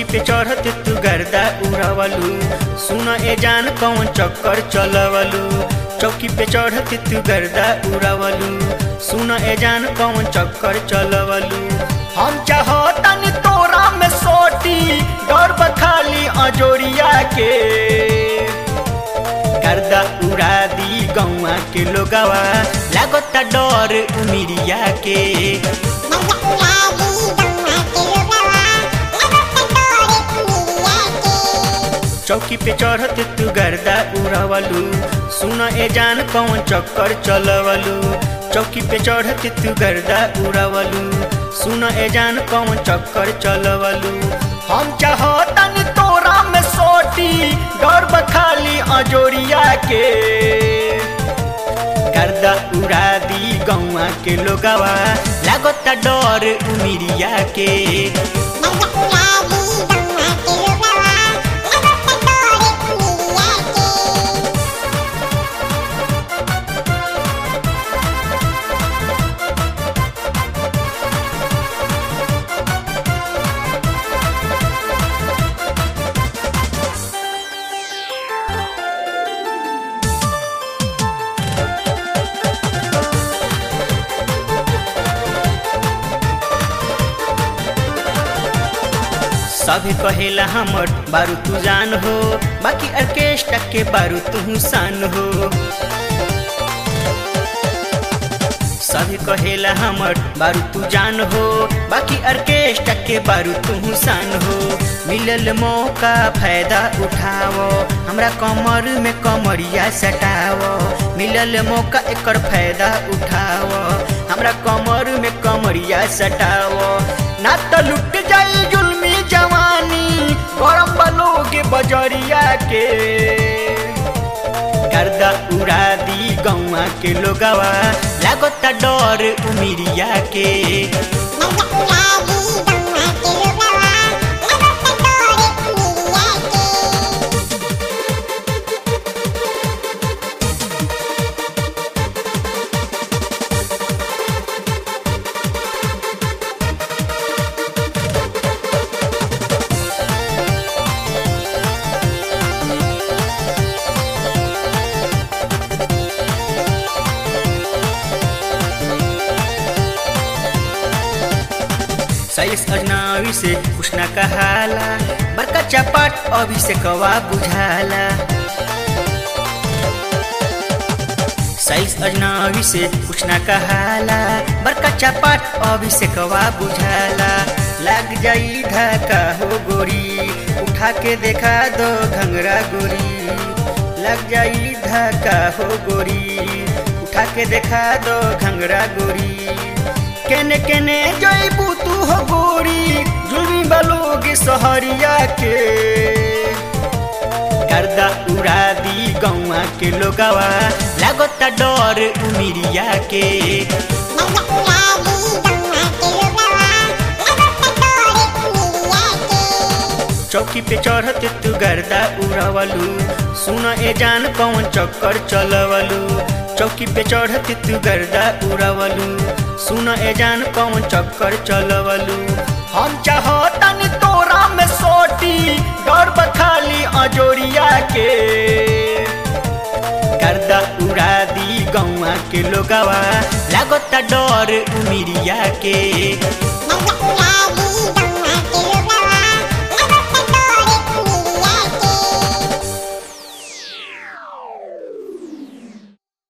पे चढ़त तू गर्दा उड़ावलू। सुन ए जान कौन चक्कर चलवलू। चौकी पे चढ़त तू गर्दा उड़ावलू। सुन ए जान कौन चक्कर चलवलू। हम चाहतनी तोरा में सोटी डर बखाली अजोरिया के। गर्दा उड़ा दी गौआ के लोगवा लागता डर उमिरिया के। चौकी पे चढ़त तू गर्दा उड़ावलू। सुन ए जान कौन चक्कर चलवलू। चौकी पे चढ़त तू गर्दा उड़ावलू। सुन ए जान कौन चक्कर चलवलू। हम चाहतनी तोरा में सोटी डर बखाली अजोरिया के। गर्दा उड़ा दी गौआ के लोगवा लागता डर उमिरिया के। सभी कहेला हमर बारू तू जान हो। बाकी ऑर्केस्ट्रा के बारू तू सान हो। सभी कहेला हमर बारू तू जान हो। बाकी ऑर्केस्ट्रा के बारू तू सान हो। मिलल मौका फायदा उठाओ। हमरा कमर में कमरिया सटाओ। मिलल मौका एकर फायदा उठाओ। हमरा कमर में कमरिया सटाओ। ना तो लुट जाई जुल्मी जवानी गरम बलोगे बजरिया के। गर्दा उड़ा दी गौआ के लोगवा लागता डर उमिरिया के। साइस अजनबी से कुछ न कहाला। बड़का चपाट अभी से कवा बुझाला। साइस अजनबी से कुछ न कहाला। बड़का चपाट अभी से कवा बुझाला। लग जाई धक्का हो गोरी उठा के देखा दो घंगरा गोरी। लग जाई धक्का हो गोरी उठा के देखा दो घंगरा गोरी। केने केने जईबू तू हो गोरी जुल्मी बलोगे सहरिया के। गर्दा उड़ा दी गौआ के लोगवा लागता डर उमिरिया के। चौकी पे चढ़त तू गर्दा उड़ावलू। सुन ए जान कौन चक्कर चलवलू। चौकी पे चढ़त तू गर्दा उड़ावलू। सुन ए जान कौन चक्कर चलवलू। हम चाहतनी तोरा में सोटी डर बखाली अजोरिया के। गर्दा उड़ा दी गौआ के लोगवा लागता डर उमिरिया के।